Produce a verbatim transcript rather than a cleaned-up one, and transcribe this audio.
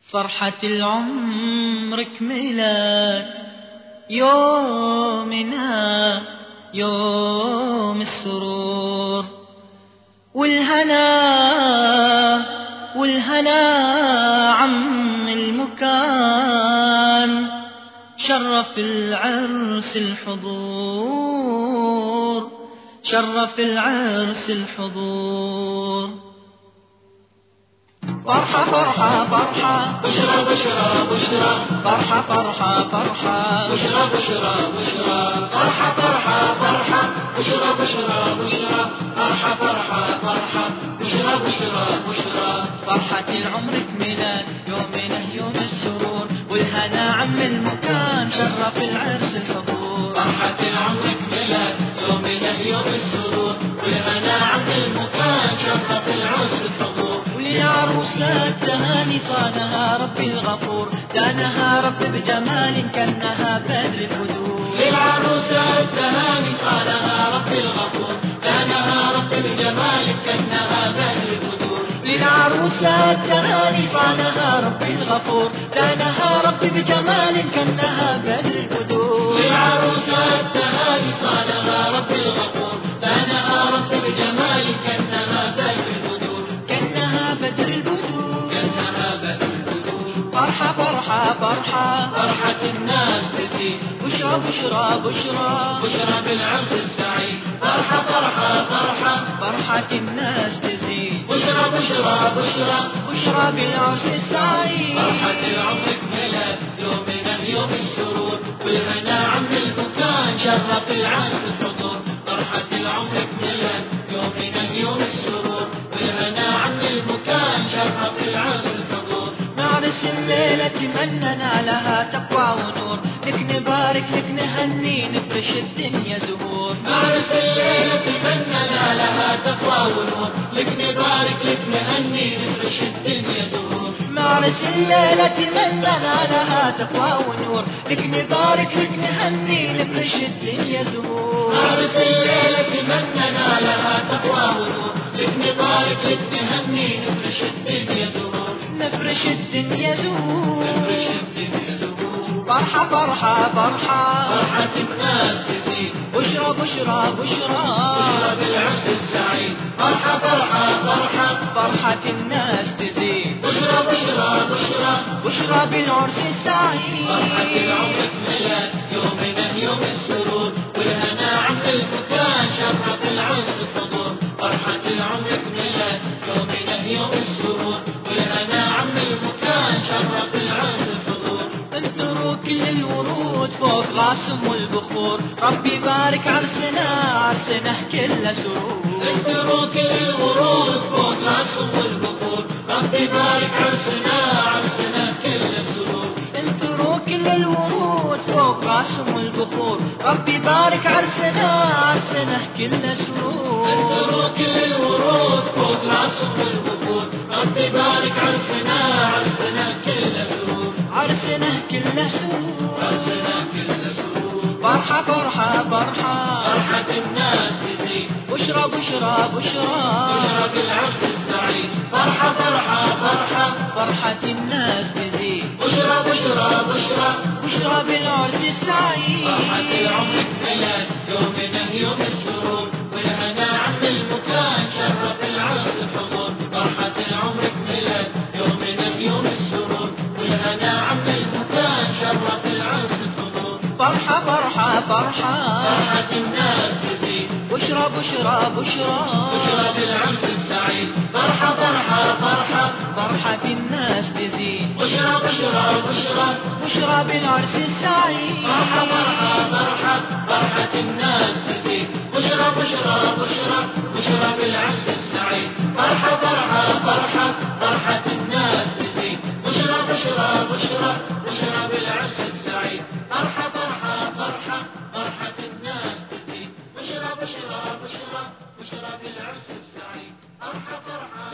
فرحة العمر كملت يومنا يوم السرور، والهنا والهنا عم المكان، شرف العرس الحضور، شرف العرس الحضور. فرحة فرحة فرحة بشرى بشرى بشرى فرحة فرحة فرحة بشرى بشرى بشرى فرحة فرحة فرحة بشرى بشرى بشرى فرحة فرحة فرحة بشرى بشرى بشرى. فرحة العمر كملت يومنا يوم السرور، والهنا عم المكان، شرف العرس الحضور. فرحة العمر كملت يومنا يوم السرور، والهنا عم المكان، شرف العرس الحضور. وللعروسة التهاني صانها ربي الغفور، دانها رب بجمال كأنها بدر البدور. للعروسة التهاني صانها ربي الغفور، دانها رب بجمال كأنها بدر البدور. للعروسة التهاني صانها ربي الغفور، دانها رب بجمال كأنها بدر البدور. للعروسة التهاني صانها ربي الغفور، دانها رب بجمال كأنها بدر البدور. كأنها بدر البدور، كأنها بدر البدور. فرحة فرحة فرحة فرحة الناس تزيد، بشرى بشرى بشرى بشرى بالعرس السعيد. فرحة فرحة فرحة فرحة الناس تزيد، بشرى بشرى بشرى بشرى بالعرس السعيد. فرحة العمر كملت يومنا يوم السرور، والهنا عم المكان، شرف العرس الحضور. فرحة العمر كملت يومنا يوم السرور، والهنا عم المكان، شرف العرس الحضور. نعرس الليلة تمننا لها تقوى ونور، لك نبارك لك نهني نفرش الدنيا زهور. نعرس الليلة تمننا لها تقوى ونور، لك نبارك لك نهني نفرش الدنيا زهور. نعرس الليلة تمننا لها تقوى ونور، لك نبارك لك نهني نفرش الدنيا زهور. نعرس الليلة تمننا لها تقوى ونور، لك نبارك لك نهني نفرش الدنيا زهور. نفرش الدنيا زهور، نفرش الدنيا زهور. فرحة فرحة فرحة فرحة الناس تزيد، بشرى بشرى بشرى بشرى بالعرس السعيد. فرحة فرحة فرحة فرحة الناس تزيد، بشرى بشرى بشرى بشرى بالعرس السعيد. فرحة العمر كملت يومنا يوم السرور، والهنا عم المكان، شرف العرس الحضور. فرحة العمر كملت يومنا يوم السرور، والهنا عم المكان، شرف العرس الحضور. انثروا كل الورود فوق راسهم والبخور، ربي يبارك عرسنا عرسنا كله سرور. انثروا كل الورود فوق راسهم والبخور، ربي يبارك عرسنا عرسنا كله سرور. انثروا كل الورود فوق راسهم والبخور، ربي يبارك عرسنا عرسنا كله سرور. انثروا كل الورود فوق راسهم والبخور، ربي يبارك عرسنا عرسنا كله سرور. عرسنا كله سرور، عرسنا كله سرور. فرحة فرحة فرحة فرحة الناس تزيد، بشرى بشرى بشرى بشرى بالعرس السعيد. فرحة فرحة فرحة فرحة الناس تزيد، بشرى بشرى بشرى بشرى بالعرس السعيد. فرحة العمر كملت يومنا يوم السرور، والهنا عم المكان، شرف العرس الحضور. فرحة العمر كملت يومنا يوم السرور، والهنا عم المكان، شرف العرس الحضور. فرحة فرحة فرحة فرحة الناس تزيد، بشرى بشرى بشرى بشرى بالعرس السعيد. فرحة فرحة فرحة فرحة الناس تزيد، بشرى بشرى بشرى بشرى بالعرس السعيد. فرحة فرحة فرحة فرحة الناس تزيد، بشرى بشرى بشرى بشرى بالعرس السعيد. فرحة فرحة فرحة فرحة الناس تزيد، بشرى بشرى بشرى بشرى بالعرس السعيد. فرحة فرحة فرحة فرحة الناس تزيد، بشرى بشرى بشرى بشرى بالعرس السعيد. فرحة فرحة